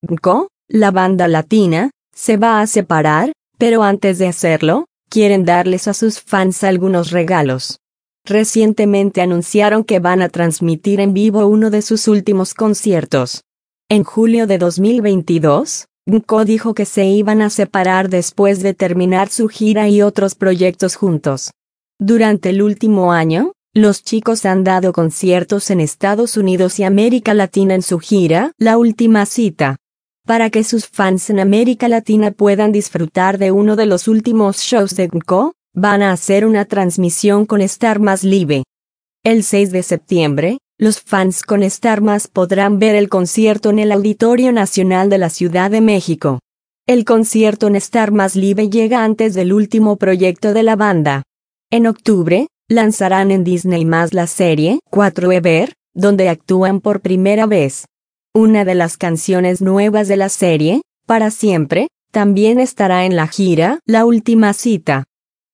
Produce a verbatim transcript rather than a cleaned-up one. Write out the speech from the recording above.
Co, la banda latina, se va a separar, pero antes de hacerlo, quieren darles a sus fans algunos regalos. Recientemente anunciaron que van a transmitir en vivo uno de sus últimos conciertos. En julio de dos mil veintidós, Co dijo que se iban a separar después de terminar su gira y otros proyectos juntos. Durante el último año, los chicos han dado conciertos en Estados Unidos y América Latina en su gira La Última Cita. Para que sus fans en América Latina puedan disfrutar de uno de los últimos shows de Co, van a hacer una transmisión con Star Más Live. El seis de septiembre, los fans con Star Más podrán ver el concierto en el Auditorio Nacional de la Ciudad de México. El concierto en Star Más Live llega antes del último proyecto de la banda. En octubre, lanzarán en Disney Más la serie Forever, donde actúan por primera vez. Una de las canciones nuevas de la serie, Para Siempre, también estará en la gira La Última Cita.